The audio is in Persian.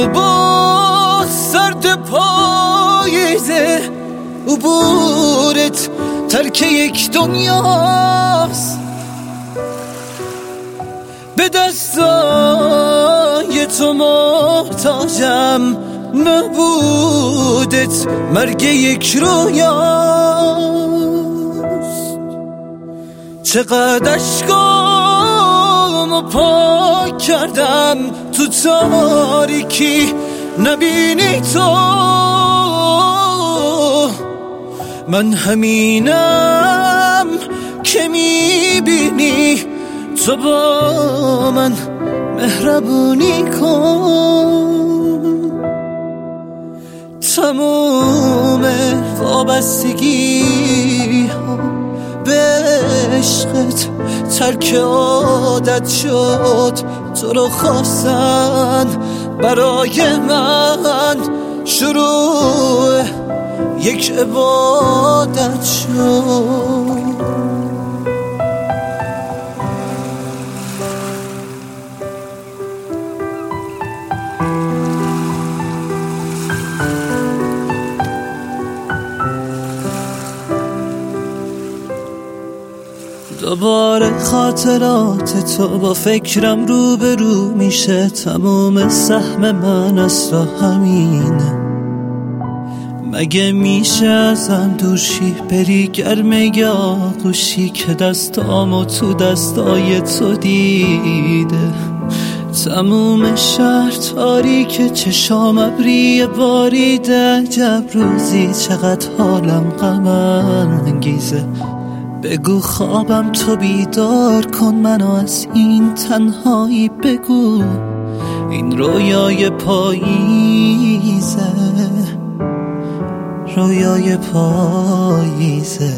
با سرد پاییزه عبورت ترک یک دنیاست به دستای تو محتاجم نبودت مرگ یک رویاست چقدر اشکامو پاک کردم تو تاریکی نبینی تو من همینم که میبینی تو با من مهربونی کن تموم وابستگی ها به عشقت ترک عادت شد تو رو خواستن برای من شروع یک عبادت شد دوباره خاطرات تو با فکرم روبرو میشه تموم سهم من از تو همینه مگه میشه ازم دوشی بری گرمه یا خوشی که دستامو تو دستای تو دیده تموم شهر تاریک چشام ابری باریده عجب روزی چقدر حالم غم انگیزه بگو خوابم تو بیدار کن منو از این تنهایی بگو این رویای پاییزه رویای پاییزه